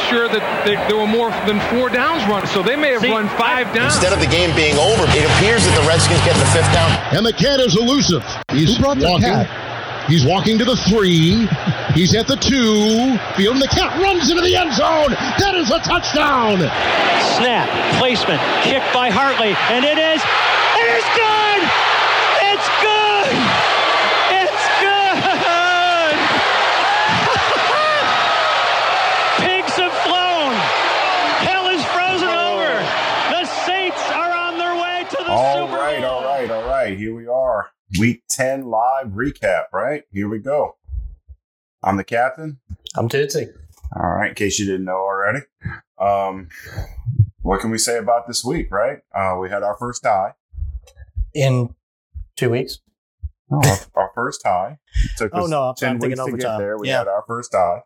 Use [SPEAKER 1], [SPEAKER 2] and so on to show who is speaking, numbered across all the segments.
[SPEAKER 1] sure that there were more than 4 downs run. So they may have run 5 downs.
[SPEAKER 2] Instead of the game being over, it appears that the Redskins get the 5th down.
[SPEAKER 3] And the cat is elusive. He's walking. He's walking to the 3. He's at the 2. Field, and the cat runs into the end zone. That is a touchdown.
[SPEAKER 4] Snap, placement, kick by Hartley, and it is good! It's good! It's good! Pigs have flown. Hell is frozen over. The Saints are on their way to the Super Bowl.
[SPEAKER 5] All right. Here we are. Week 10 live recap, right? Here we go. I'm the captain.
[SPEAKER 6] I'm Tootsie.
[SPEAKER 5] All right, in case you didn't know already. What can we say about this week, right? We had our first tie.
[SPEAKER 6] In 2 weeks?
[SPEAKER 5] No, our first tie. It took us 10 weeks to get there. We had our first tie.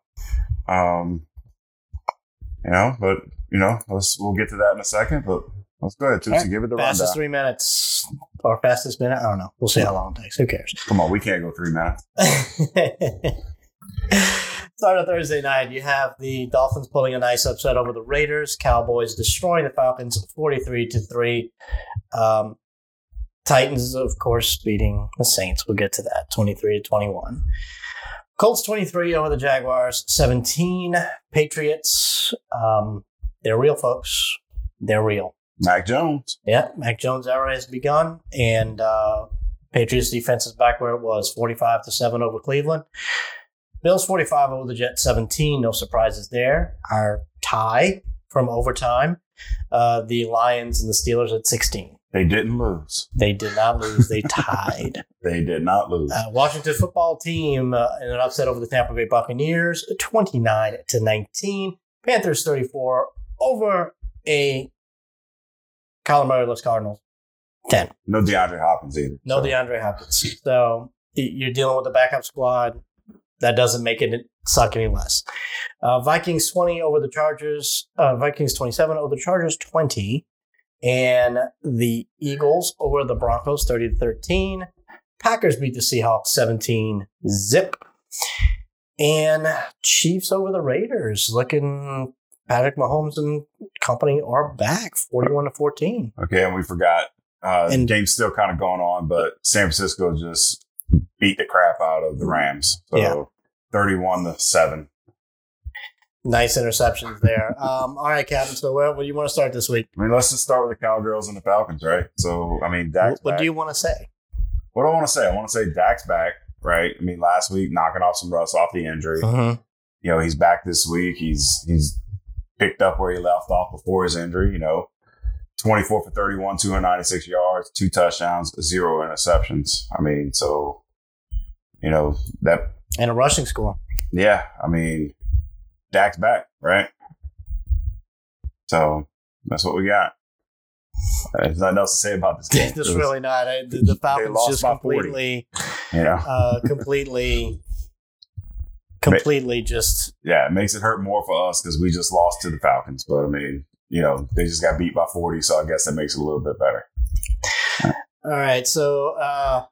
[SPEAKER 5] We'll get to that in a second, but let's go ahead, Tootsie. Right. Give it the
[SPEAKER 6] fastest
[SPEAKER 5] rundown.
[SPEAKER 6] 3 minutes or fastest minute? I don't know. We'll see how long it takes. Who cares?
[SPEAKER 5] Come on, we can't go 3 minutes.
[SPEAKER 6] Start on Thursday night. You have the Dolphins pulling a nice upset over the Raiders. Cowboys destroying the Falcons 43-3. Titans, of course, beating the Saints. We'll get to that. 23-21. Colts 23 over the Jaguars 17. Patriots. They're real, folks. They're real.
[SPEAKER 5] Mac Jones.
[SPEAKER 6] Yeah, Mac Jones' era has begun, and Patriots defense is back where it was, 45-7 over Cleveland. Bills 45 over the Jets 17. No surprises there. Our tie from overtime. The Lions and the Steelers at 16.
[SPEAKER 5] They didn't lose.
[SPEAKER 6] They did not lose. They tied.
[SPEAKER 5] They did not lose.
[SPEAKER 6] Washington football team in an upset over the Tampa Bay Buccaneers 29-19. Panthers 34 over a Kyler Murray-less Cardinals 10.
[SPEAKER 5] No DeAndre Hopkins either.
[SPEAKER 6] No DeAndre Hopkins. So you're dealing with a backup squad. That doesn't make it suck any less. Vikings 20 over the Chargers. Vikings 27 over the Chargers 20. And the Eagles over the Broncos 30-13. Packers beat the Seahawks 17-0. And Chiefs over the Raiders. Looking, Patrick Mahomes and company are back 41-14.
[SPEAKER 5] Okay, and we forgot. And game's still kind of going on, but San Francisco just beat the crap out of the Rams. So 31-7.
[SPEAKER 6] Nice interceptions there. All right, Captain. So where do you want to start this week?
[SPEAKER 5] I mean, let's just start with the Cowgirls and the Falcons, right? So, I mean, Dak's
[SPEAKER 6] What
[SPEAKER 5] back.
[SPEAKER 6] do you want to say?
[SPEAKER 5] What do I want to say? I want to say Dak's back, right? I mean, last week, knocking off some rust off the injury.
[SPEAKER 6] Mm-hmm.
[SPEAKER 5] You know, he's back this week. He's picked up where he left off before his injury, 24 for 31, 296 yards, 2 touchdowns, 0 interceptions. I mean, so, that.
[SPEAKER 6] And a rushing score.
[SPEAKER 5] Yeah. I mean, Dak's back, right? So that's what we got. There's nothing else to say about this game.
[SPEAKER 6] There's really not. The Falcons just completely,
[SPEAKER 5] 40.
[SPEAKER 6] completely just.
[SPEAKER 5] Yeah, it makes it hurt more for us because we just lost to the Falcons. But I mean, they just got beat by 40, so I guess that makes it a little bit better.
[SPEAKER 6] All right, so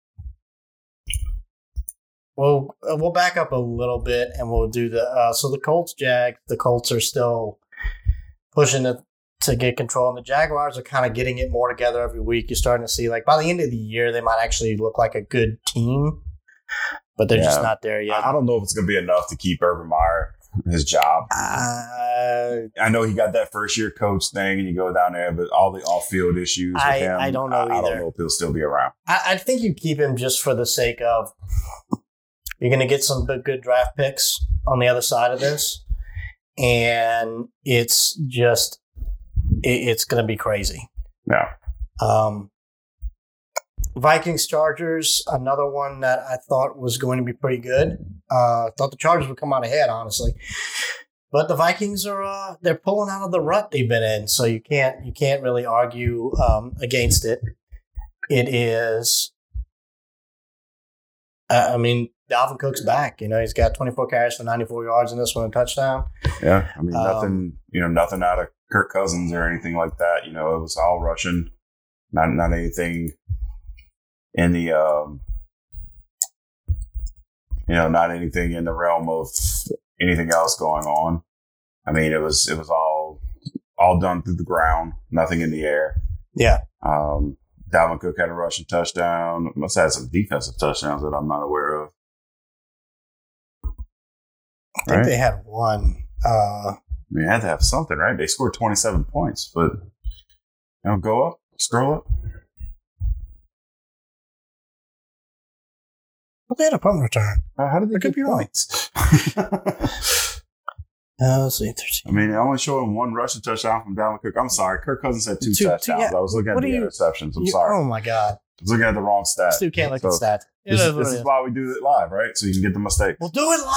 [SPEAKER 6] we'll back up a little bit and we'll do the Colts Jag. The Colts are still pushing to get control, and the Jaguars are kind of getting it more together every week. You're starting to see, like, by the end of the year, they might actually look like a good team, but they're just not there yet.
[SPEAKER 5] I don't know if it's going to be enough to keep Urban Meyer his job. I know he got that first year coach thing, and you go down there, but all the off-field issues with him,
[SPEAKER 6] I don't know either.
[SPEAKER 5] I don't know if he'll still be around.
[SPEAKER 6] I think you keep him just for the sake of you're going to get some good draft picks on the other side of this, and it's going to be crazy.
[SPEAKER 5] Yeah.
[SPEAKER 6] Vikings Chargers, another one that I thought was going to be pretty good. I thought the Chargers would come out ahead, honestly, but the Vikings are they're pulling out of the rut they've been in, so you can't really argue against it. It is. I mean, Dalvin Cook's back. He's got 24 carries for 94 yards in this one, a touchdown.
[SPEAKER 5] Yeah, I mean, nothing out of Kirk Cousins or anything like that. It was all rushing, not anything in the, not anything in the realm of anything else going on. I mean, it was all done through the ground, nothing in the air.
[SPEAKER 6] Yeah.
[SPEAKER 5] Dalvin Cook had a rushing touchdown. Must have had some defensive touchdowns that I'm not aware of.
[SPEAKER 6] I think they had one.
[SPEAKER 5] I mean, they had to have something, right? They scored 27 points, but go up, scroll up.
[SPEAKER 6] But they had a punt return.
[SPEAKER 5] How did they
[SPEAKER 6] get
[SPEAKER 5] points?
[SPEAKER 6] Let's see, 13.
[SPEAKER 5] I mean, I only showed him one rushing touchdown from Dalvin Cook. I'm sorry. Kirk Cousins had two touchdowns.
[SPEAKER 6] Yeah.
[SPEAKER 5] I was looking at the interceptions. I'm sorry.
[SPEAKER 6] Oh, my God.
[SPEAKER 5] I was looking at the wrong stat.
[SPEAKER 6] Stu can't look at stats.
[SPEAKER 5] This is why we do it live, right? So you can get the mistakes.
[SPEAKER 6] We'll do it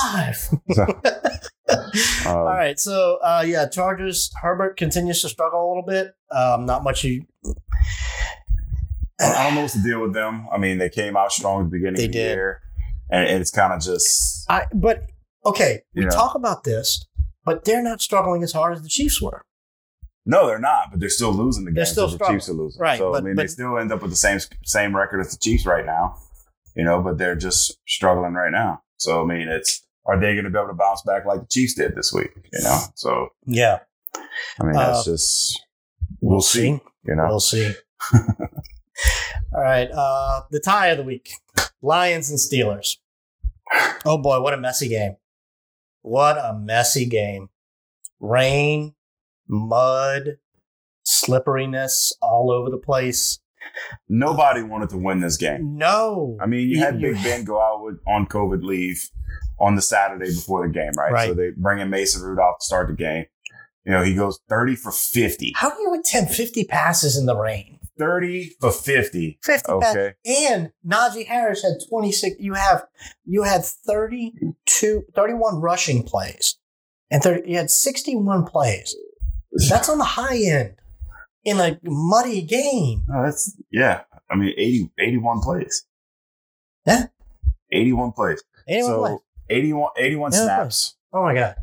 [SPEAKER 6] live. All right. So, Chargers. Herbert continues to struggle a little bit. Not much.
[SPEAKER 5] I don't know what's the deal with them. I mean, they came out strong at the beginning of the year. And it's kind of just...
[SPEAKER 6] we talk about this, but they're not struggling as hard as the Chiefs were.
[SPEAKER 5] No, they're not, but they're still losing the games.
[SPEAKER 6] They're still
[SPEAKER 5] the Chiefs are losing.
[SPEAKER 6] Right,
[SPEAKER 5] so,
[SPEAKER 6] but
[SPEAKER 5] they still end up with the same record as the Chiefs right now, but they're just struggling right now. So, I mean, are they going to be able to bounce back like the Chiefs did this week, So,
[SPEAKER 6] yeah.
[SPEAKER 5] I mean, that's just... We'll see.
[SPEAKER 6] We'll see. All right. The tie of the week. Lions and Steelers. Oh, boy, what a messy game. What a messy game. Rain, mud, slipperiness all over the place.
[SPEAKER 5] Nobody wanted to win this game.
[SPEAKER 6] No.
[SPEAKER 5] I mean, you had Big Ben go out on COVID leave on the Saturday before the game, right? So they bring in Mason Rudolph to start the game. He goes 30 for 50.
[SPEAKER 6] How do you attempt 50 passes in the rain?
[SPEAKER 5] 30 for 50.
[SPEAKER 6] 50 passes. And Najee Harris had 26. You had 31 rushing plays. And you had 61 plays. That's on the high end in a muddy game.
[SPEAKER 5] Oh, I mean, 81 plays.
[SPEAKER 6] Yeah.
[SPEAKER 5] 81 plays.
[SPEAKER 6] 81 plays.
[SPEAKER 5] 81 snaps.
[SPEAKER 6] Oh, my God.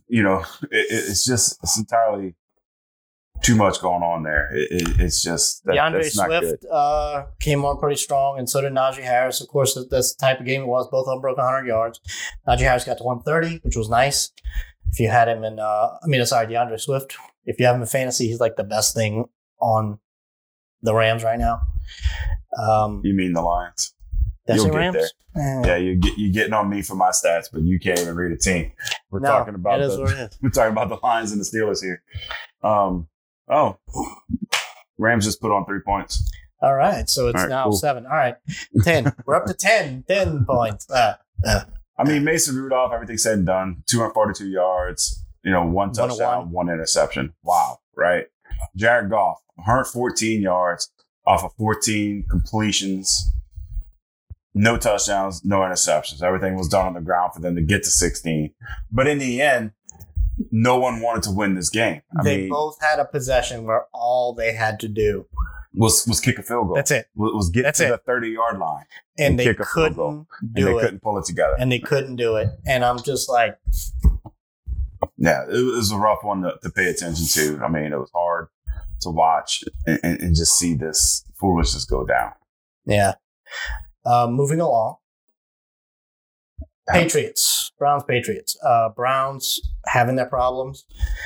[SPEAKER 5] It's entirely too much going on there. It's just
[SPEAKER 6] DeAndre
[SPEAKER 5] that's not
[SPEAKER 6] Swift came on pretty strong, and so did Najee Harris. Of course, that's the type of game it was. Both of them broke 100 yards. Najee Harris got to 130, which was nice. If you had him in, DeAndre Swift, if you have him in fantasy, he's like the best thing on the Rams right now.
[SPEAKER 5] You mean the Lions?
[SPEAKER 6] That's
[SPEAKER 5] You'll
[SPEAKER 6] the Rams?
[SPEAKER 5] There. Yeah, you're getting on me for my stats, but you can't even read a team. We're talking about the Lions and the Steelers here. Rams just put on 3 points.
[SPEAKER 6] All right, so it's now 7. All right, 10. We're up to 10 points.
[SPEAKER 5] I mean, Mason Rudolph, everything said and done, 242 yards, one touchdown, one interception. Wow, right? Jared Goff, 114 yards off of 14 completions, no touchdowns, no interceptions. Everything was done on the ground for them to get to 16. But in the end, no one wanted to win this game.
[SPEAKER 6] They both had a possession where all they had to do
[SPEAKER 5] was kick a field goal.
[SPEAKER 6] That's it.
[SPEAKER 5] Was get to the 30-yard line.
[SPEAKER 6] And they
[SPEAKER 5] kick a
[SPEAKER 6] couldn't
[SPEAKER 5] field goal.
[SPEAKER 6] do it.
[SPEAKER 5] They couldn't pull it together.
[SPEAKER 6] And they couldn't do it. And I'm just like...
[SPEAKER 5] Yeah, it was a rough one to pay attention to. I mean, it was hard to watch and just see this foolishness go down.
[SPEAKER 6] Yeah. Moving along. Patriots. Browns, Patriots. Browns having their problems.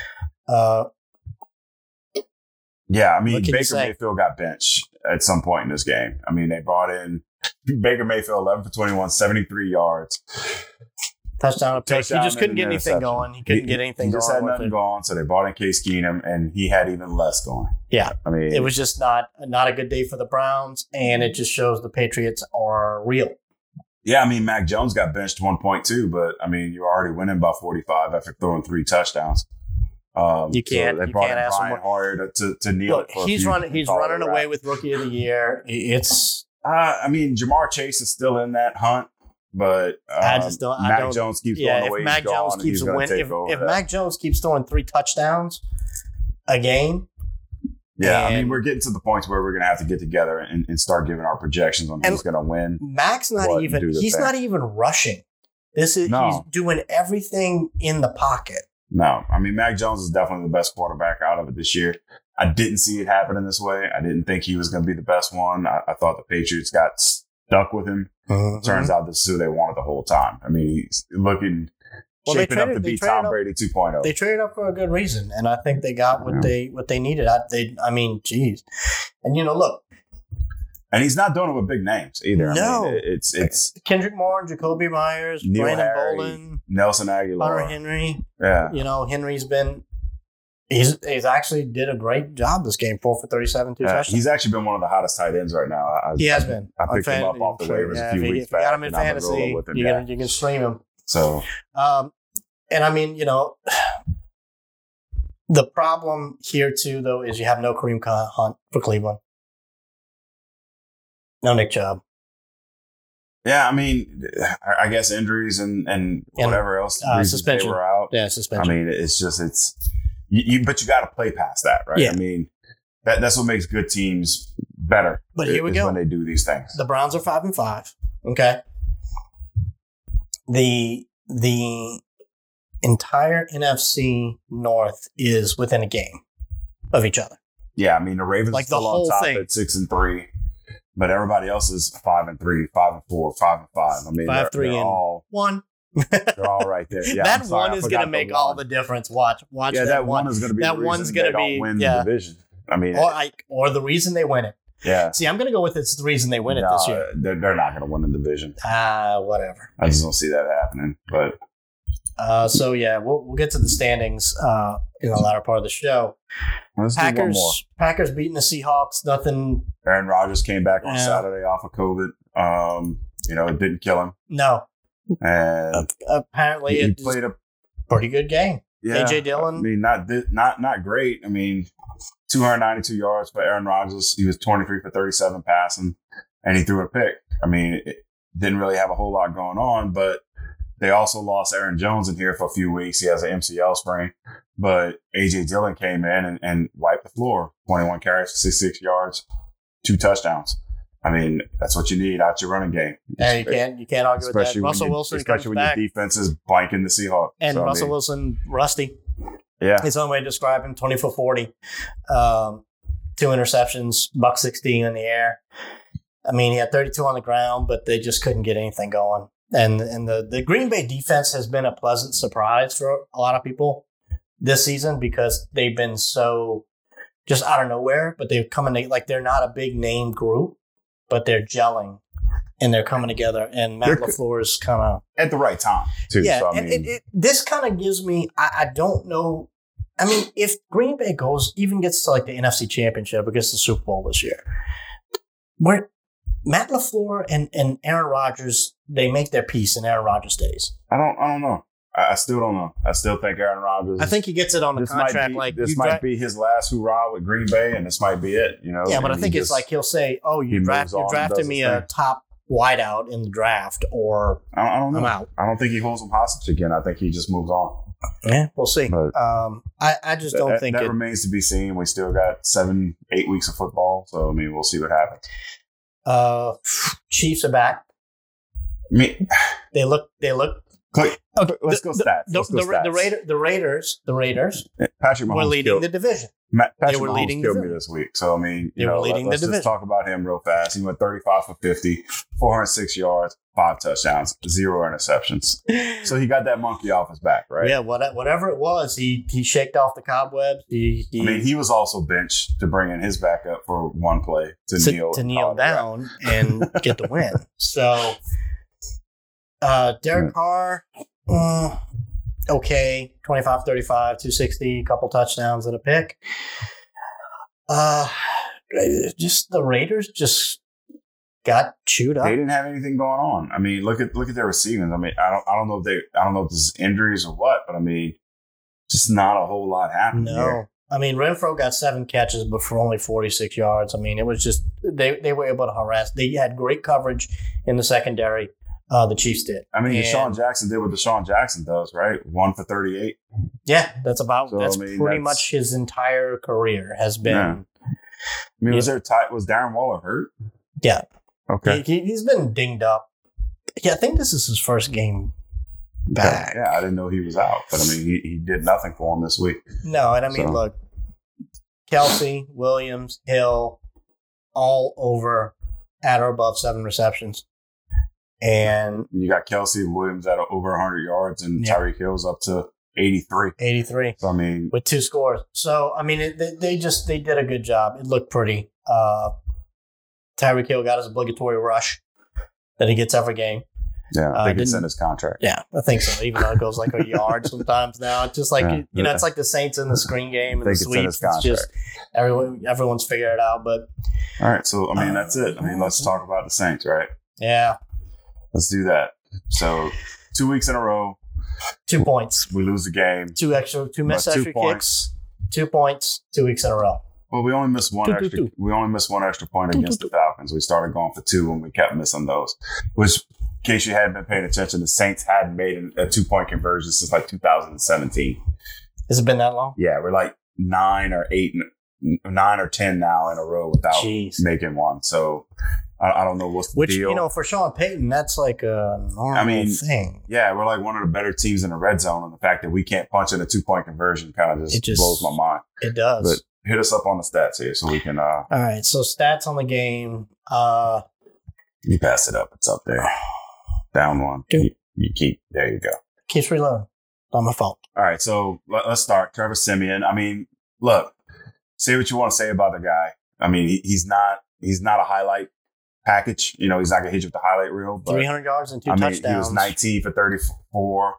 [SPEAKER 5] Yeah, I mean, Baker Mayfield got benched at some point in this game. I mean, they brought in Baker Mayfield, 11 for 21, 73 yards.
[SPEAKER 6] Touchdown, a pick. He just couldn't get anything going. He couldn't get anything going.
[SPEAKER 5] He just had nothing going, so they brought in Case Keenum, and he had even less going.
[SPEAKER 6] Yeah.
[SPEAKER 5] I mean,
[SPEAKER 6] it was just not a good day for the Browns, and it just shows the Patriots are real.
[SPEAKER 5] Yeah, I mean, Mac Jones got benched 1.2, but, I mean, you're already winning by 45 after throwing 3 touchdowns.
[SPEAKER 6] You can't ask
[SPEAKER 5] Brian Hoyer to kneel it for
[SPEAKER 6] he's running away with Rookie of the Year. It's
[SPEAKER 5] I mean, Jamar Chase is still in that hunt, but Mac Jones keeps going away.
[SPEAKER 6] If Mac Jones keeps winning, if Mac Jones keeps throwing 3 touchdowns a game.
[SPEAKER 5] Yeah, I mean, we're getting to the point where we're going to have to get together and start giving our projections on who's going to win.
[SPEAKER 6] Mac's not even rushing. He's doing everything in the pocket.
[SPEAKER 5] No, I mean, Mac Jones is definitely the best quarterback out of it this year. I didn't see it happening this way. I didn't think he was going to be the best one. I thought the Patriots got stuck with him. Turns out this is who they wanted the whole time. I mean, he's looking shaping up to be Tom Brady 2.0.
[SPEAKER 6] They traded up for a good reason, and I think they got what they needed. I mean, geez. And, look.
[SPEAKER 5] And he's not doing it with big names either.
[SPEAKER 6] No.
[SPEAKER 5] I mean, it's
[SPEAKER 6] Kendrick Moore, Jacoby Myers, Brandon Bolden,
[SPEAKER 5] Nelson Aguilar,
[SPEAKER 6] Hunter Henry.
[SPEAKER 5] Yeah.
[SPEAKER 6] Henry's been... He's actually did a great job this game, 4 for 37, 2 touchdowns.
[SPEAKER 5] He's actually been one of the hottest tight ends right now.
[SPEAKER 6] He has been.
[SPEAKER 5] I picked him up off the waivers a few weeks back.
[SPEAKER 6] If you got him in fantasy, you can stream him.
[SPEAKER 5] So,
[SPEAKER 6] and I mean, the problem here too, though, is you have no Kareem Hunt for Cleveland, no Nick Chubb.
[SPEAKER 5] Yeah, I mean, I guess injuries and whatever else
[SPEAKER 6] suspension.
[SPEAKER 5] They were out.
[SPEAKER 6] Yeah, suspension.
[SPEAKER 5] I mean, it's but you got to play past that, right?
[SPEAKER 6] Yeah.
[SPEAKER 5] I mean, that's what makes good teams better.
[SPEAKER 6] But here we go.
[SPEAKER 5] When they do these things.
[SPEAKER 6] The Browns are 5-5. Okay. The entire NFC North is within a game of each other.
[SPEAKER 5] Yeah, I mean, the Ravens are still on top at 6-3, but everybody else is 5-3, 5-4, 5-5. I mean,
[SPEAKER 6] 5-3
[SPEAKER 5] they're
[SPEAKER 6] and
[SPEAKER 5] all
[SPEAKER 6] 1.
[SPEAKER 5] They're all right there. Yeah,
[SPEAKER 6] that one is going to make all the difference. Watch.
[SPEAKER 5] Yeah, that one is going to be
[SPEAKER 6] that
[SPEAKER 5] the
[SPEAKER 6] one's going to be
[SPEAKER 5] win the division. I mean,
[SPEAKER 6] or the reason they win it.
[SPEAKER 5] Yeah.
[SPEAKER 6] See, I'm going to go with it's the reason they win it this year.
[SPEAKER 5] They're not going to win the division.
[SPEAKER 6] Whatever.
[SPEAKER 5] I just don't see that happening. But
[SPEAKER 6] so yeah, we'll get to the standings in the latter part of the show.
[SPEAKER 5] Let's do one more.
[SPEAKER 6] Packers beating the Seahawks. Nothing.
[SPEAKER 5] Aaron Rodgers came back on Saturday off of COVID. It didn't kill him.
[SPEAKER 6] No.
[SPEAKER 5] And
[SPEAKER 6] apparently
[SPEAKER 5] he played a
[SPEAKER 6] pretty good game.
[SPEAKER 5] Yeah,
[SPEAKER 6] AJ Dillon.
[SPEAKER 5] I mean, not great. I mean, 292 yards for Aaron Rodgers. He was 23 for 37 passing, and he threw a pick. I mean, it didn't really have a whole lot going on, but they also lost Aaron Jones in here for a few weeks. He has an MCL sprain, but AJ Dillon came in and wiped the floor. 21 carries for 66 yards, 2 touchdowns. I mean, that's what you need out your running game.
[SPEAKER 6] And you can't argue with that. Russell Wilson
[SPEAKER 5] especially when your defense is blanking the Seahawks.
[SPEAKER 6] And Russell Wilson, rusty.
[SPEAKER 5] Yeah.
[SPEAKER 6] His own way to describe him, 20 for 40. 2 interceptions, $160 in the air. I mean, he had 32 on the ground, but they just couldn't get anything going. And the Green Bay defense has been a pleasant surprise for a lot of people this season because they've been so just out of nowhere, but they're coming like they're not a big name group. But they're gelling and they're coming together. And Matt LaFleur is kind of
[SPEAKER 5] at the right time, too.
[SPEAKER 6] Yeah,
[SPEAKER 5] so,
[SPEAKER 6] this kind of gives me. I don't know. I mean, if Green Bay gets to like the NFC Championship against the Super Bowl this year, where Matt LaFleur and Aaron Rodgers, they make their peace and Aaron Rodgers stays.
[SPEAKER 5] I don't know. I still don't know. I still think Aaron Rodgers.
[SPEAKER 6] I think he gets it on the contract.
[SPEAKER 5] This might be his last hurrah with Green Bay, and this might be it.
[SPEAKER 6] Yeah, but I think it's like he'll say, "Oh, you drafted me a top wideout in the draft," or
[SPEAKER 5] I don't know.
[SPEAKER 6] I'm out.
[SPEAKER 5] I don't think he holds him hostage again. I think he just moves on.
[SPEAKER 6] Yeah, we'll see.
[SPEAKER 5] But
[SPEAKER 6] I just don't think
[SPEAKER 5] that remains to be seen. We still got 7-8 weeks of football, so I mean, we'll see what happens.
[SPEAKER 6] Chiefs are back.
[SPEAKER 5] I mean,
[SPEAKER 6] they look.
[SPEAKER 5] Okay, let's go stats.
[SPEAKER 6] The Raiders.
[SPEAKER 5] Patrick Mahomes
[SPEAKER 6] were leading the division.
[SPEAKER 5] Patrick Mahomes killed me this week. So, I mean, let's just talk about him real fast. He went 35 for 50, 406 yards, 5 touchdowns, 0 interceptions. So he got that monkey off his back, right?
[SPEAKER 6] Yeah, whatever it was, he shaked off the cobwebs.
[SPEAKER 5] He was also benched to bring in his backup for one play to kneel
[SPEAKER 6] down and get the win. So Derek Carr, okay, 25-35, 260, a couple touchdowns and a pick. Just the Raiders just got chewed up.
[SPEAKER 5] They didn't have anything going on. I mean, look at their receiving. I mean, I don't know if this is injuries or what, but I mean, just not a whole lot happened.
[SPEAKER 6] No.
[SPEAKER 5] Here.
[SPEAKER 6] I mean, Renfro got 7 catches, but for only 46 yards. I mean, it was just they were able to harass. They had great coverage in the secondary. The Chiefs did. I
[SPEAKER 5] mean, Deshaun Jackson did what Deshaun Jackson does, right? 1 for 38.
[SPEAKER 6] Yeah, that's pretty much his entire career has been.
[SPEAKER 5] Yeah. I mean, was Darren Waller hurt?
[SPEAKER 6] Yeah.
[SPEAKER 5] Okay.
[SPEAKER 6] He's been dinged up. Yeah, I think this is his first game back.
[SPEAKER 5] Yeah, I didn't know he was out, but I mean, he did nothing for him this week.
[SPEAKER 6] No, and I mean, look, Kelsey, Williams, Hill, all over at or above 7 receptions. And
[SPEAKER 5] you got Kelsey and Williams at over 100 yards, and Tyreek Hill's up to 83.
[SPEAKER 6] 83.
[SPEAKER 5] So, I mean,
[SPEAKER 6] with 2 scores. So, I mean, they did a good job. It looked pretty. Tyreek Hill got his obligatory rush that he gets every game.
[SPEAKER 5] Yeah, I think it's in his contract.
[SPEAKER 6] Yeah, I think so. Even though it goes like a yard sometimes now. It's just like, it's like the Saints in the screen game and the sweeps. It's just everyone's figured it out. But
[SPEAKER 5] all right, so, I mean, that's it. I mean, let's talk about the Saints, right?
[SPEAKER 6] Yeah.
[SPEAKER 5] Let's do that. So, 2 weeks in a row.
[SPEAKER 6] 2 points.
[SPEAKER 5] We lose the game. 2
[SPEAKER 6] missed extra kicks. 2 points, 2 weeks in a row.
[SPEAKER 5] Well, we only missed one extra. We only missed one extra point against the Falcons. We started going for 2, and we kept missing those. Which, in case you hadn't been paying attention, the Saints hadn't made a 2-point conversion since like 2017.
[SPEAKER 6] Has it been that long?
[SPEAKER 5] Yeah, we're like 9 or 10 now in a row without making one. So I don't know what's the deal.
[SPEAKER 6] Which, for Sean Payton, that's like a normal thing.
[SPEAKER 5] Yeah, we're like one of the better teams in the red zone, and the fact that we can't punch in a 2-point conversion kind of just blows my mind.
[SPEAKER 6] It does.
[SPEAKER 5] But hit us up on the stats here so we can.
[SPEAKER 6] All right, so stats on the game.
[SPEAKER 5] You pass it up. It's up there. Down 1. You keep. There you go.
[SPEAKER 6] Keeps reloading. Not my fault.
[SPEAKER 5] All right, so let's start. Trevor Siemian. I mean, look, say what you want to say about the guy. I mean, he's not a highlight package. He's not going to hit you with the highlight reel. But,
[SPEAKER 6] 300 yards and 2 touchdowns.
[SPEAKER 5] He was 19 for 34,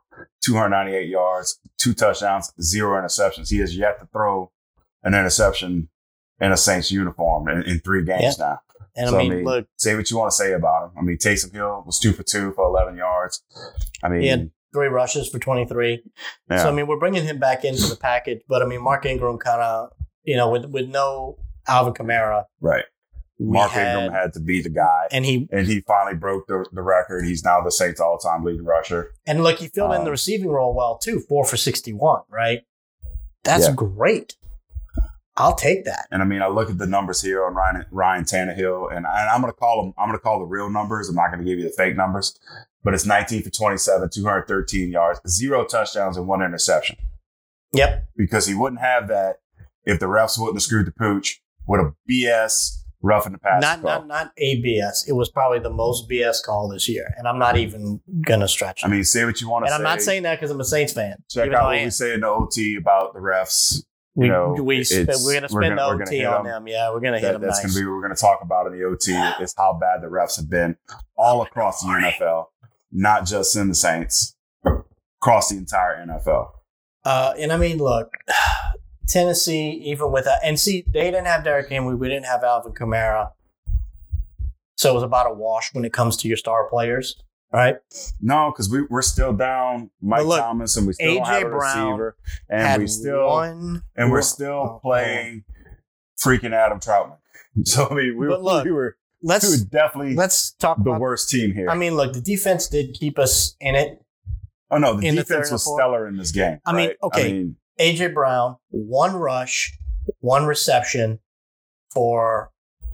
[SPEAKER 5] 298 yards, 2 touchdowns, 0 interceptions. He has yet to throw an interception in a Saints uniform in 3 games now.
[SPEAKER 6] And
[SPEAKER 5] so,
[SPEAKER 6] I mean, look.
[SPEAKER 5] Say what you want to say about him. I mean, Taysom Hill was 2 for 2 for 11 yards. I mean,
[SPEAKER 6] he had 3 rushes for 23. Yeah. So, I mean, we're bringing him back into the package. But, I mean, Mark Ingram kind of, with no Alvin Kamara.
[SPEAKER 5] Right. Mark Ingram had to be the guy. And he finally broke the record. He's now the Saints all-time leading rusher.
[SPEAKER 6] And, look, he filled in the receiving role well, too. 4 for 61, right? That's great. I'll take that.
[SPEAKER 5] And I mean, I look at the numbers here on Ryan Tannehill, and I'm going to call the real numbers. I'm not going to give you the fake numbers, but it's 19 for 27, 213 yards, 0 touchdowns, and 1 interception.
[SPEAKER 6] Yep.
[SPEAKER 5] Because he wouldn't have that if the refs wouldn't have screwed the pooch with a BS roughing the passer call.
[SPEAKER 6] Not a BS. It was probably the most BS call this year, and I'm not even going to stretch it.
[SPEAKER 5] I mean, say what you want to say.
[SPEAKER 6] And I'm not saying that because I'm a Saints fan.
[SPEAKER 5] Check out what we say in the OT about the refs.
[SPEAKER 6] We're going to spend the OT on them. Yeah, we're going to hit them
[SPEAKER 5] That's
[SPEAKER 6] nice.
[SPEAKER 5] going to be what we're going to talk about in the OT is how bad the refs have been all across the NFL, not just in the Saints, but across the entire NFL.
[SPEAKER 6] And I mean, look, Tennessee, even with that, and see, they didn't have Derrick Henry. We didn't have Alvin Kamara. So it was about a wash when it comes to your star players. Right?
[SPEAKER 5] No, because we're still down Mike Thomas, and we still don't have a receiver, and we're still playing freaking Adam Troutman. So I mean, we were definitely
[SPEAKER 6] talk
[SPEAKER 5] the worst team here.
[SPEAKER 6] I mean, look, the defense did keep us in it.
[SPEAKER 5] Oh no, the defense was stellar in this game.
[SPEAKER 6] I mean, okay, AJ Brown, 1 rush, 1 reception for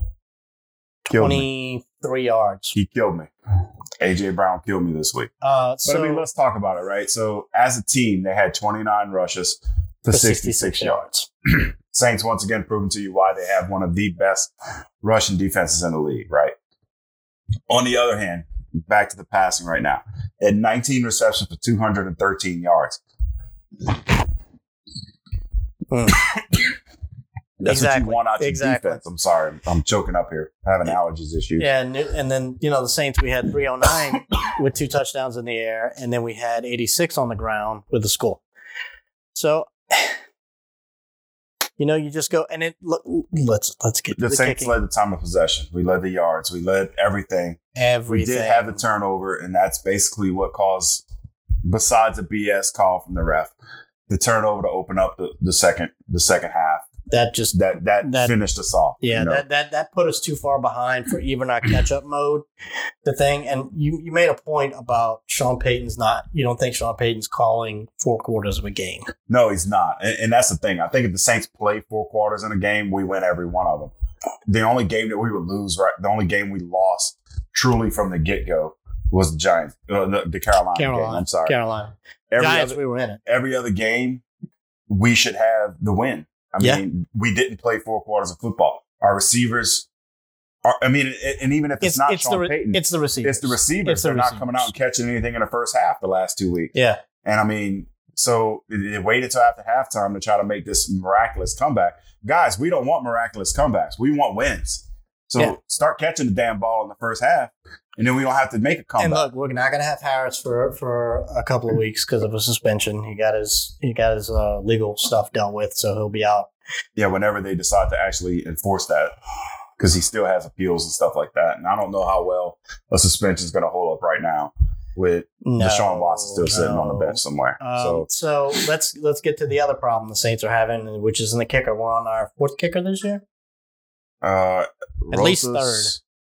[SPEAKER 6] 23 yards.
[SPEAKER 5] He killed me. AJ Brown killed me this week. But I mean, let's talk about it, right? So as a team, they had 29 rushes for 66 yards. Saints once again proving to you why they have one of the best rushing defenses in the league, right? On the other hand, back to the passing right now. They had 19 receptions for 213 yards. That's what you want out your defense. I'm sorry. I'm choking up here. I have an allergies issue.
[SPEAKER 6] Yeah, and then, the Saints, we had 309 with 2 touchdowns in the air, and then we had 86 on the ground with the score. So, you just go, and let's get to
[SPEAKER 5] the Saints
[SPEAKER 6] kicking.
[SPEAKER 5] led the time of possession. We led the yards. We led everything. We did have the turnover, and that's basically what caused, besides a BS call from the ref, the turnover to open up the second half. That finished us off.
[SPEAKER 6] Yeah, that put us too far behind for even our catch-up mode. The thing, and you made a point about Sean Payton's you don't think Sean Payton's calling 4 quarters of a game.
[SPEAKER 5] No, he's not. And that's the thing. I think if the Saints play 4 quarters in a game, we win every one of them. The only game that we would lose, the only game we lost truly from the get-go was the Giants, the Carolina game. I'm sorry.
[SPEAKER 6] Carolina. Giants, we were in it.
[SPEAKER 5] Every other game, we should have the win. I mean, we didn't play 4 quarters of football. Our receivers I mean, and even if it's not Sean Payton,
[SPEAKER 6] it's the receivers.
[SPEAKER 5] It's the receivers. They're not coming out and catching anything in the first half the last 2 weeks.
[SPEAKER 6] Yeah.
[SPEAKER 5] And I mean, so they waited till after halftime to try to make this miraculous comeback. Guys, we don't want miraculous comebacks. We want wins. So start catching the damn ball in the first half, and then we don't have to make a comeback.
[SPEAKER 6] And look, we're not going to have Harris for a couple of weeks because of a suspension. He got his legal stuff dealt with, so he'll be out.
[SPEAKER 5] Yeah, whenever they decide to actually enforce that, because he still has appeals and stuff like that. And I don't know how well a suspension is going to hold up right now with Deshaun Watson still sitting on the bench somewhere.
[SPEAKER 6] So let's get to the other problem the Saints are having, which is in the kicker. We're on our fourth kicker this year.
[SPEAKER 5] At
[SPEAKER 6] least third.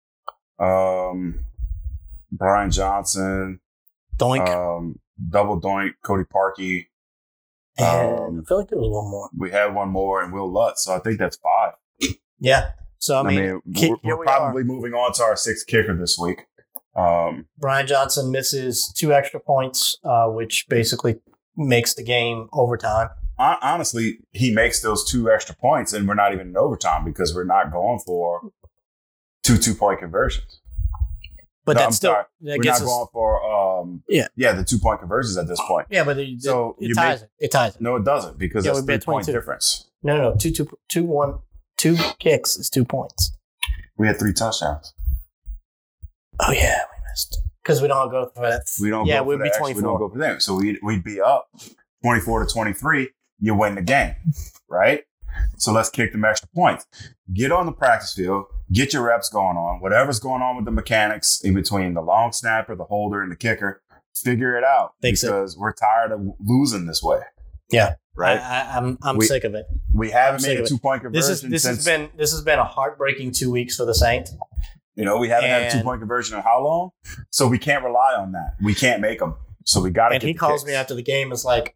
[SPEAKER 5] Brian Johnson,
[SPEAKER 6] Doink,
[SPEAKER 5] double Doink, Cody Parkey.
[SPEAKER 6] And I feel like there was one more.
[SPEAKER 5] We had one more, and Will Lutz. So I think that's 5.
[SPEAKER 6] Yeah. So I mean
[SPEAKER 5] we're probably moving on to our 6th kicker this week.
[SPEAKER 6] Brian Johnson misses 2 extra points, which basically makes the game overtime.
[SPEAKER 5] Honestly, he makes those 2 extra points, and we're not even in overtime because we're not going for 2 2-point conversions.
[SPEAKER 6] But that's still
[SPEAKER 5] we're not going for the 2-point conversions at this point.
[SPEAKER 6] Yeah, but it ties it.
[SPEAKER 5] No, it doesn't because that's 3-point difference.
[SPEAKER 6] No, 2 kicks is 2 points.
[SPEAKER 5] We had 3 touchdowns.
[SPEAKER 6] Oh yeah, we missed because we don't go for that.
[SPEAKER 5] We don't.
[SPEAKER 6] Yeah,
[SPEAKER 5] go
[SPEAKER 6] we'd
[SPEAKER 5] for
[SPEAKER 6] be
[SPEAKER 5] that.
[SPEAKER 6] 24.
[SPEAKER 5] We don't go for them. So we'd be up 24-23. You win the game, right? So let's kick them extra points. Get on the practice field. Get your reps going on. Whatever's going on with the mechanics in between the long snapper, the holder, and the kicker, figure it out because we're tired of losing this way.
[SPEAKER 6] Yeah,
[SPEAKER 5] right.
[SPEAKER 6] I'm sick of it.
[SPEAKER 5] We haven't made a 2-point conversion.
[SPEAKER 6] This has been a heartbreaking 2 weeks for the Saints.
[SPEAKER 5] We haven't had a 2-point conversion in how long? So we can't rely on that. We can't make them. So we got to.
[SPEAKER 6] And he calls me after the game. It's like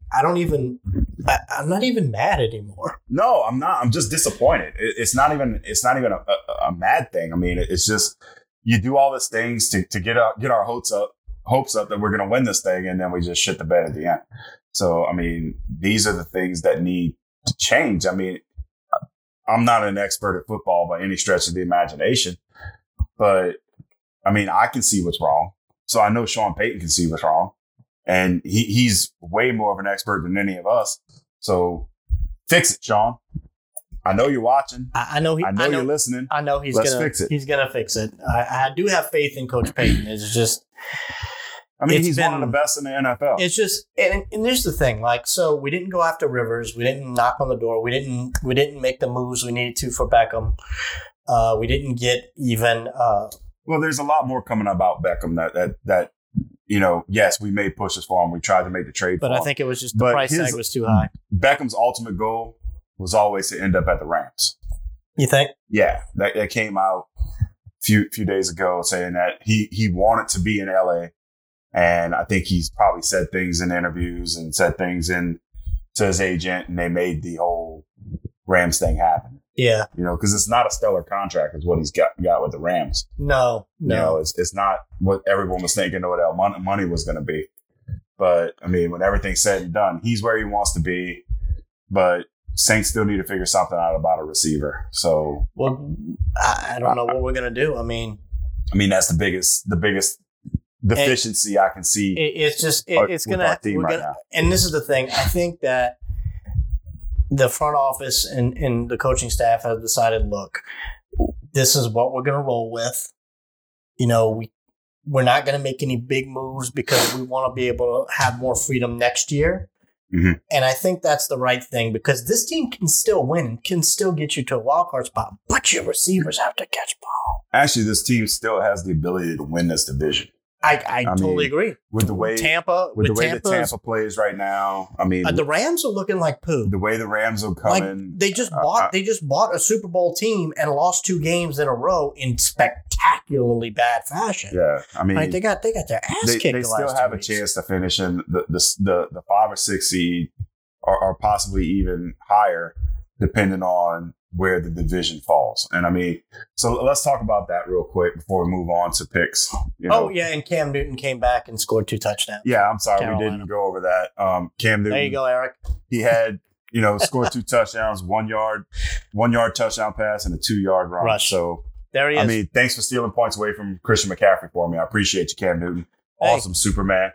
[SPEAKER 6] I'm not even mad anymore.
[SPEAKER 5] No, I'm not. I'm just disappointed. It's not even a mad thing. I mean, it's just you do all these things to get our hopes up that we're going to win this thing, and then we just shit the bed at the end. So I mean, these are the things that need to change. I mean, I'm not an expert at football by any stretch of the imagination, but I mean, I can see what's wrong. So I know Sean Payton can see what's wrong. And he's way more of an expert than any of us. So fix it, Sean. I know you're watching.
[SPEAKER 6] I know
[SPEAKER 5] you're listening.
[SPEAKER 6] I know he's gonna fix it. He's gonna fix it. I do have faith in Coach Payton. It's just.
[SPEAKER 5] I mean, he's one of the best in the NFL.
[SPEAKER 6] It's just, and here's the thing. Like, so we didn't go after Rivers. We didn't knock on the door. We didn't make the moves we needed to for Beckham. We didn't get even.
[SPEAKER 5] Well, there's a lot more coming about Beckham that. Yes, we made pushes for him. We tried to make the trade for him.
[SPEAKER 6] But I think it was just the price tag was too high.
[SPEAKER 5] Beckham's ultimate goal was always to end up at the Rams.
[SPEAKER 6] You think?
[SPEAKER 5] Yeah, that came out a few days ago saying that he wanted to be in LA. And I think he's probably said things in interviews and said things to his agent, and they made the whole Rams thing happen.
[SPEAKER 6] Yeah.
[SPEAKER 5] Because it's not a stellar contract is what he's got with the Rams.
[SPEAKER 6] No.
[SPEAKER 5] It's not what everyone was thinking Odell money was going to be. But, I mean, when everything's said and done, he's where he wants to be. But Saints still need to figure something out about a receiver. So.
[SPEAKER 6] Well, I don't know what we're going to do. I mean,
[SPEAKER 5] that's the biggest deficiency I can see.
[SPEAKER 6] It's going to. And this is the thing. I think that the front office and the coaching staff have decided, look, this is what we're going to roll with. We're not going to make any big moves because we want to be able to have more freedom next year.
[SPEAKER 5] Mm-hmm.
[SPEAKER 6] And I think that's the right thing because this team can still win, can still get you to a wild card spot, but your receivers have to catch ball.
[SPEAKER 5] Actually, this team still has the ability to win this division.
[SPEAKER 6] I totally agree.
[SPEAKER 5] With the way Tampa plays right now, I mean,
[SPEAKER 6] the Rams are looking like poo.
[SPEAKER 5] The way the Rams are coming,
[SPEAKER 6] they just bought a Super Bowl team and lost 2 games in a row in spectacularly bad fashion.
[SPEAKER 5] Yeah, I mean,
[SPEAKER 6] they got their ass kicked.
[SPEAKER 5] They still have a chance to finish in the 5 or 6 seed, or possibly even higher, depending on where the division falls. And I mean, so let's talk about that real quick before we move on to picks.
[SPEAKER 6] Oh, yeah, and Cam Newton came back and scored 2 touchdowns.
[SPEAKER 5] Yeah, I'm sorry, we didn't go over that. Cam Newton.
[SPEAKER 6] There you go, Eric.
[SPEAKER 5] He had, scored 2 touchdowns, 1 yard touchdown pass, and a 2-yard run.
[SPEAKER 6] Rush.
[SPEAKER 5] So
[SPEAKER 6] There he is.
[SPEAKER 5] I mean, thanks for stealing points away from Christian McCaffrey for me. I appreciate you, Cam Newton. Awesome Superman.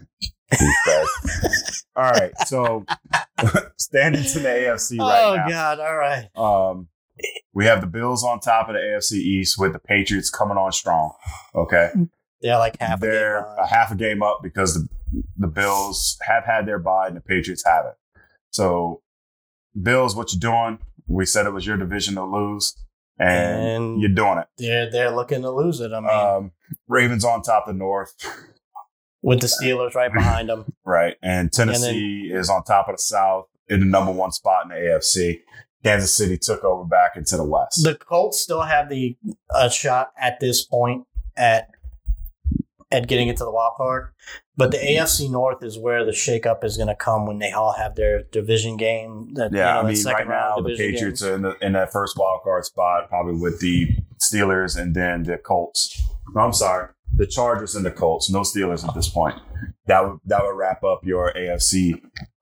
[SPEAKER 5] All right, so standings in the AFC right now.
[SPEAKER 6] Oh, God, all right.
[SPEAKER 5] We have the Bills on top of the AFC East with the Patriots coming on strong. Okay.
[SPEAKER 6] They're like
[SPEAKER 5] They're a half a game up because the Bills have had their bye and the Patriots haven't. So, Bills, what you doing? We said it was your division to lose, and you're doing it.
[SPEAKER 6] They're looking to lose it. I mean,
[SPEAKER 5] Ravens on top of the North.
[SPEAKER 6] With the Steelers right behind them.
[SPEAKER 5] Right. And Tennessee is on top of the South in the number one spot in the AFC. Kansas City took over back into the West.
[SPEAKER 6] The Colts still have the shot at this point at getting into the wild card. But the AFC North is where the shakeup is going to come when they all have their division game.
[SPEAKER 5] Right now the Patriots are in that first wild card spot, probably with the Steelers and then the Colts. No, I'm sorry. The Chargers and the Colts. No Steelers at this point. That would wrap up your AFC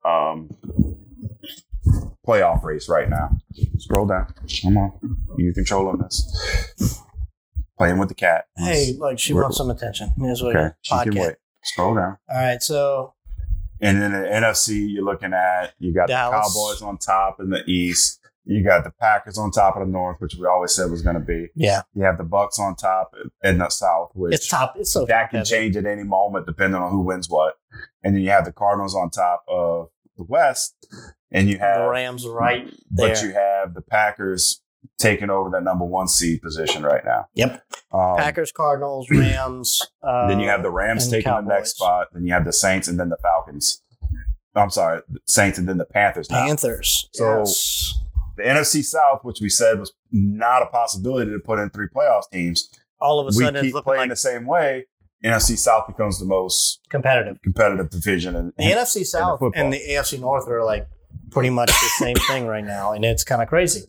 [SPEAKER 5] playoff race right now. Scroll down. Come on. You controlling this. Playing with the cat.
[SPEAKER 6] Hey, look, she wants some attention.
[SPEAKER 5] Okay, she can wait. Scroll down.
[SPEAKER 6] All right, so.
[SPEAKER 5] And then the NFC, you're looking at, you got Dallas. The Cowboys on top in the East. You got the Packers on top of the North, which we always said was going to be.
[SPEAKER 6] Yeah.
[SPEAKER 5] You have the Bucks on top in the South, which
[SPEAKER 6] it's top. It's so
[SPEAKER 5] that can change at any moment depending on who wins what. And then you have the Cardinals on top of the West, and you have
[SPEAKER 6] the Rams right there.
[SPEAKER 5] But you have the Packers taking over that number one seed position right now.
[SPEAKER 6] Yep. Packers, Cardinals, Rams.
[SPEAKER 5] Then you have the Rams taking
[SPEAKER 6] Cowboys.
[SPEAKER 5] the next spot. Then you have the Saints and then the Falcons. I'm sorry, the Saints and then the Panthers.
[SPEAKER 6] Panthers.
[SPEAKER 5] So.
[SPEAKER 6] Yes.
[SPEAKER 5] The NFC South, which we said was not a possibility to put in 3 playoff teams,
[SPEAKER 6] all of a sudden
[SPEAKER 5] we keep playing the same way. NFC South becomes the most competitive division.
[SPEAKER 6] The NFC South and the AFC North are like pretty much the same thing right now, and it's kind of crazy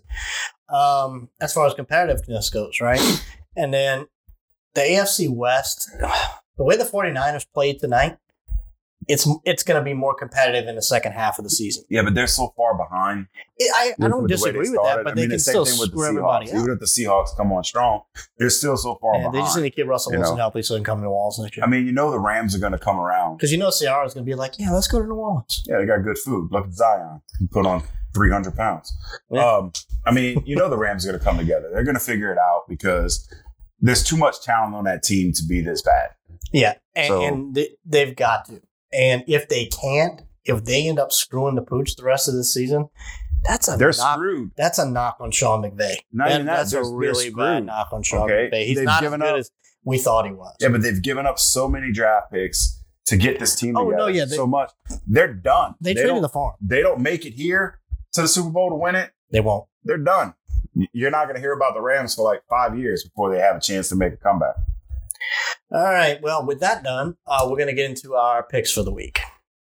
[SPEAKER 6] as far as competitiveness goes, right? And then the AFC West, the way the 49ers played tonight, it's going to be more competitive in the second half of the season.
[SPEAKER 5] Yeah, but they're so far behind.
[SPEAKER 6] I don't disagree with that, but they can still screw everybody out.
[SPEAKER 5] Even if the Seahawks come on strong, they're still so far behind.
[SPEAKER 6] They just need to keep Russell Wilson healthy so he can come to New Orleans next year.
[SPEAKER 5] I mean, the Rams are going to come around.
[SPEAKER 6] Because Ciara is going to be like, yeah, let's go to New Orleans.
[SPEAKER 5] Yeah, they got good food. Look at Zion. He put on 300 pounds.
[SPEAKER 6] Yeah.
[SPEAKER 5] I mean, the Rams are going to come together. They're going to figure it out because there's too much talent on that team to be this bad.
[SPEAKER 6] Yeah, and they've got to. And if they can't, if they end up screwing the pooch the rest of the season, they're screwed. That's a knock on Sean McVay. That's a really bad knock on Sean McVay. He's not as good as we thought he was.
[SPEAKER 5] Yeah, but they've given up so many draft picks to get this team together.
[SPEAKER 6] Oh, no, yeah.
[SPEAKER 5] So much. They're done.
[SPEAKER 6] They traded the farm.
[SPEAKER 5] They don't make it here to the Super Bowl to win it.
[SPEAKER 6] They won't.
[SPEAKER 5] They're done. You're not going to hear about the Rams for like 5 years before they have a chance to make a comeback.
[SPEAKER 6] All right. Well, with that done, we're going to get into our picks for the week.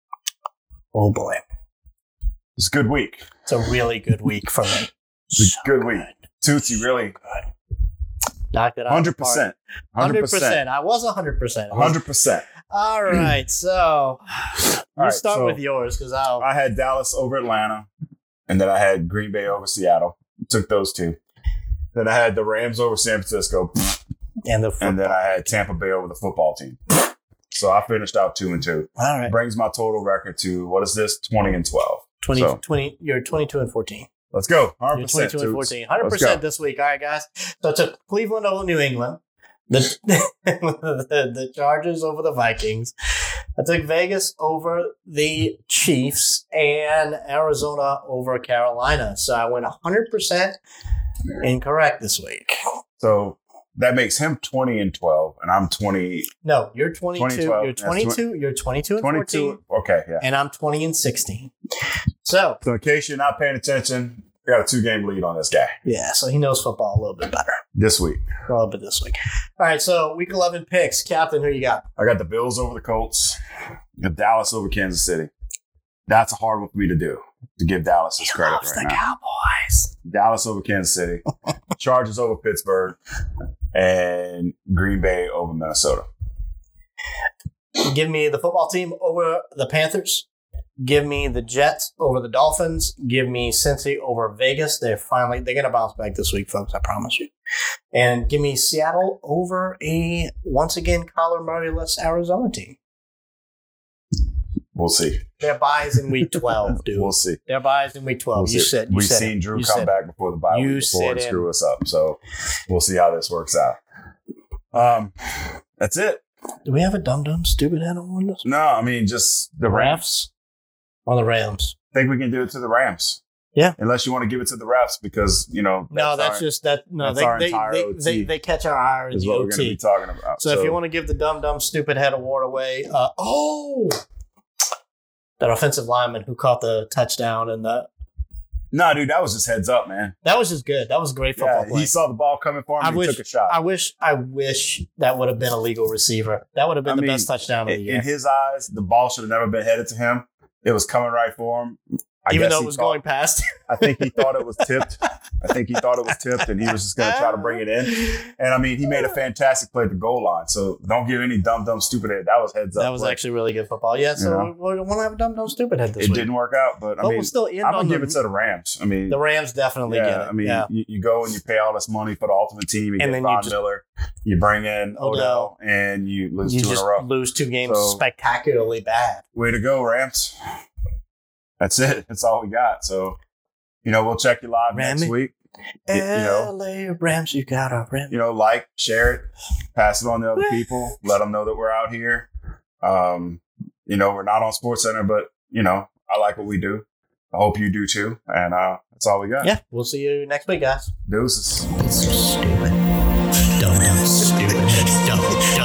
[SPEAKER 6] Oh, boy.
[SPEAKER 5] It's a good week.
[SPEAKER 6] It's a really good week for me.
[SPEAKER 5] It's a good week. Tootsie, really.
[SPEAKER 6] Knocked it out.
[SPEAKER 5] 100%.
[SPEAKER 6] 100%. I was 100%.
[SPEAKER 5] 100%.
[SPEAKER 6] All right. So you start with yours because
[SPEAKER 5] I had Dallas over Atlanta, and then I had Green Bay over Seattle. Took those two. Then I had the Rams over San Francisco. And then I had Tampa Bay over the football team. So I finished out 2-2.
[SPEAKER 6] All right.
[SPEAKER 5] Brings my total record to, what is this? 20-12.
[SPEAKER 6] 20, you're 22-14.
[SPEAKER 5] Let's go.
[SPEAKER 6] 100%. You're 22-14. 100% this week. All right, guys. So I took Cleveland over New England. The Chargers over the Vikings. I took Vegas over the Chiefs and Arizona over Carolina. So I went 100% incorrect this week.
[SPEAKER 5] So that makes him 20-12, and I'm 20.
[SPEAKER 6] No, you're 22. You're 22. You're 22-14.
[SPEAKER 5] Okay, yeah.
[SPEAKER 6] And I'm 20-16. So
[SPEAKER 5] in case you're not paying attention, we got a 2-game lead on this guy.
[SPEAKER 6] Yeah, so he knows football a little bit better
[SPEAKER 5] this week.
[SPEAKER 6] A little bit this week. All right, so week 11 picks, Captain. Who you got?
[SPEAKER 5] I got the Bills over the Colts. I got Dallas over Kansas City. That's a hard one for me to do. To give Dallas his credit right now.
[SPEAKER 6] He loves the Cowboys.
[SPEAKER 5] Dallas over Kansas City. Chargers over Pittsburgh. And Green Bay over Minnesota.
[SPEAKER 6] Give me the football team over the Panthers. Give me the Jets over the Dolphins. Give me Cincy over Vegas. They're going to bounce back this week, folks. I promise you. And give me Seattle over a, once again, Kyler Murray-less Arizona team.
[SPEAKER 5] We'll see.
[SPEAKER 6] Their buys in week 12, dude.
[SPEAKER 5] We'll see.
[SPEAKER 6] Their buys in week 12.
[SPEAKER 5] We've seen Drew come back before the bye week before and screw us up. So we'll see how this works out. That's it.
[SPEAKER 6] Do we have a dumb stupid head on this?
[SPEAKER 5] No, I mean just the Rams
[SPEAKER 6] or the Rams.
[SPEAKER 5] I think we can do it to the Rams.
[SPEAKER 6] Yeah.
[SPEAKER 5] Unless you want to give it to the refs because,
[SPEAKER 6] they catch our eye in
[SPEAKER 5] is
[SPEAKER 6] the
[SPEAKER 5] what
[SPEAKER 6] OT.
[SPEAKER 5] we're going to be talking about.
[SPEAKER 6] So if you want to give the dumb stupid head award away, that offensive lineman who caught the touchdown and the.
[SPEAKER 5] No, dude, that was just heads up, man.
[SPEAKER 6] That was just good. That was a great football play.
[SPEAKER 5] He saw the ball coming for him. He took a shot.
[SPEAKER 6] I wish that would have been a legal receiver. That would have been the best touchdown of the year.
[SPEAKER 5] In his eyes, the ball should have never been headed to him. It was coming right for him.
[SPEAKER 6] Even though it was going past.
[SPEAKER 5] I think he thought it was tipped. And he was just going to try to bring it in. And, I mean, he made a fantastic play at the goal line. So don't give any dumb, stupid head. That was heads up.
[SPEAKER 6] That was actually really good football. Yeah, so we want to have a dumb, stupid head this week.
[SPEAKER 5] It didn't work out, but I mean,
[SPEAKER 6] we'll still end
[SPEAKER 5] I'm going to give it to the Rams. I mean,
[SPEAKER 6] the Rams definitely get it.
[SPEAKER 5] I mean, you go and you pay all this money for the ultimate team. You get Von Miller. You bring in Odell, and you lose 2 in a row.
[SPEAKER 6] Lose 2 games spectacularly bad.
[SPEAKER 5] Way to go, Rams. That's it. That's all we got. So, we'll check you live next week.
[SPEAKER 6] LA Rams, you got a Rams.
[SPEAKER 5] Like, share it, pass it on to other people, let them know that we're out here. We're not on SportsCenter, but, I like what we do. I hope you do too. And that's all we got.
[SPEAKER 6] Yeah. We'll see you next week, guys.
[SPEAKER 5] Deuces.
[SPEAKER 6] It's so stupid. Dumb, stupid. Dumb.